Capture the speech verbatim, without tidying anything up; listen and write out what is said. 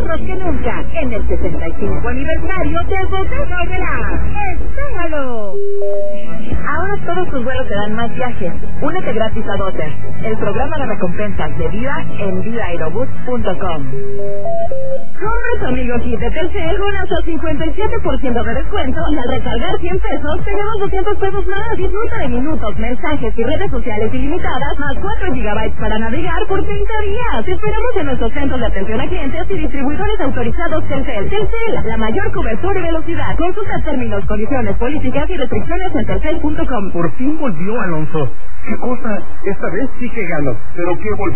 nosotros que nunca en el sesenta y cinco aniversario de Bodega Aurrerá. ¡Espéralo! Ahora todos tus vuelos te dan más viajes. Únete gratis a Dotter, el programa de recompensas de vida en viva aerobús punto com. Compra tu amigo kit de Telcel con hasta cincuenta y siete por ciento de descuento y al recargar cien pesos te llevas doscientos pesos más. Disfruta de minutos, mensajes y redes sociales ilimitadas más cuatro gigabytes para navegar por treinta días. Te esperamos en nuestros centros de atención a clientes y distribuidores autorizados Telcel. Telcel, la mayor cobertura y velocidad. Consulta términos, condiciones, políticas y restricciones en telcel punto com. Por fin volvió Alonso. ¿Qué cosa? Esta vez sí que gano. ¿Pero qué volvió?